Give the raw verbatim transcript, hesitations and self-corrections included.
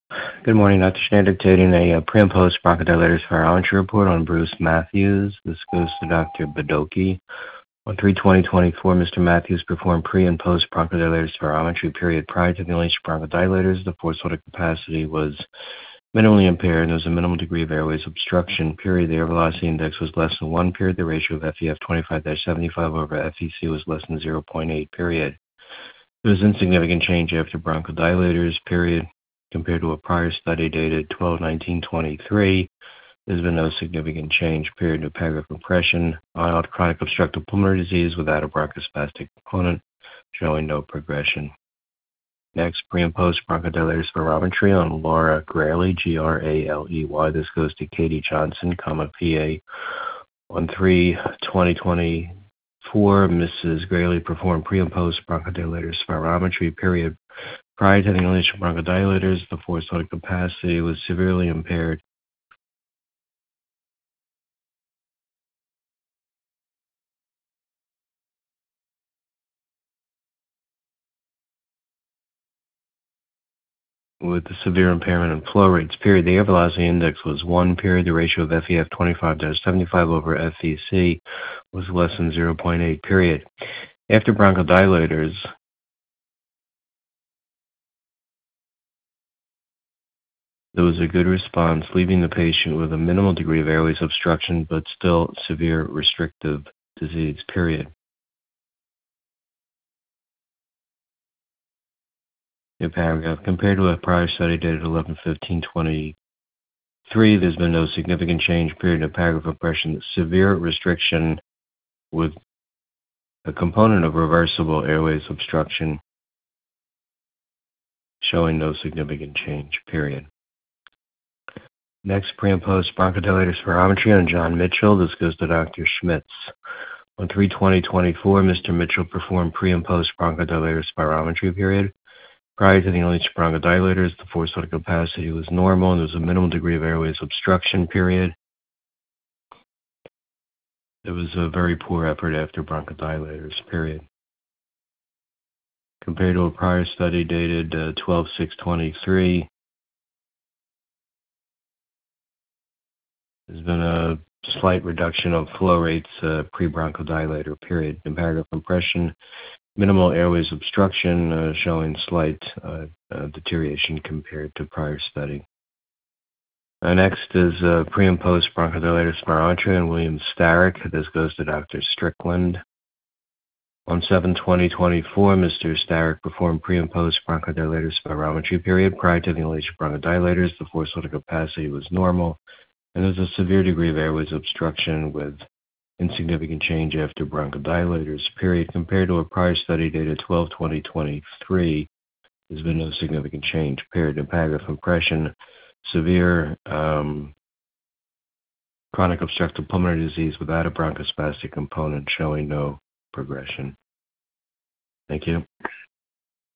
Good morning, Doctor Schneider. Dictating a uh, pre and post bronchodilators spirometry report on Bruce Matthews. This goes to Doctor Badoki. On three twenty twenty-four, Mister Matthews performed pre and post bronchodilators spirometry period. Prior to the inhalation of bronchodilators, the forced aortic capacity was minimally impaired and there was a minimal degree of airways obstruction. Period. The air velocity index was less than one. Period. The ratio of F E F twenty-five seventy-five over F E C was less than zero point eight. Period. There was insignificant change after bronchodilators. Period. Compared to a prior study dated twelve nineteen twenty-three, there's been no significant change. Period. No paragraph compression. Mild chronic obstructive pulmonary disease without a bronchospastic component, showing no progression. Next, pre and post bronchodilator spirometry on Laura Graley, G R A L E Y. This goes to Katie Johnson, comma P A. On three twenty twenty-four, Missus Graley performed pre and post bronchodilator spirometry. Period. Prior to the inhalation of bronchodilators, the forced aortic capacity was severely impaired. With the severe impairment in flow rates. Period. The air velocity index was one. Period. The ratio of F E F twenty-five seventy-five over F E C was less than zero point eight. Period. After bronchodilators, there was a good response, leaving the patient with a minimal degree of airways obstruction, but still severe restrictive disease. Period. New paragraph. Compared to a prior study dated eleven fifteen twenty-three, there's been no significant change. Period. No paragraph impression. Severe restriction with a component of reversible airways obstruction, showing no significant change. Period. Next, pre and post bronchodilator spirometry on John Mitchell. This goes to Doctor Schmitz. On three twenty twenty-four, Mister Mitchell performed pre and post bronchodilator spirometry. Period. Prior to the inhalation of bronchodilators, the forced aortic capacity was normal and there was a minimal degree of airways obstruction. Period. It was a very poor effort after bronchodilators. Period. Compared to a prior study dated uh, twelve six twenty-three, there's been a slight reduction of flow rates uh, pre-bronchodilator. Period. In paragraph compression, minimal airways obstruction, uh, showing slight uh, uh, deterioration compared to prior study. Uh, next is uh, pre and post bronchodilator spirometry on William Starrick. This goes to Doctor Strickland. On seven twenty twenty-four, Mister Starrick performed pre and post bronchodilator spirometry. Period. Prior to the inhalation of bronchodilators, the forced aortic capacity was normal, and there was a severe degree of airways obstruction with insignificant change after bronchodilators. Period. Compared to a prior study dated twelve twenty twenty-three, there's been no significant change. Period. In paragraph compression, severe um, chronic obstructive pulmonary disease without a bronchospastic component, showing no progression. Thank you.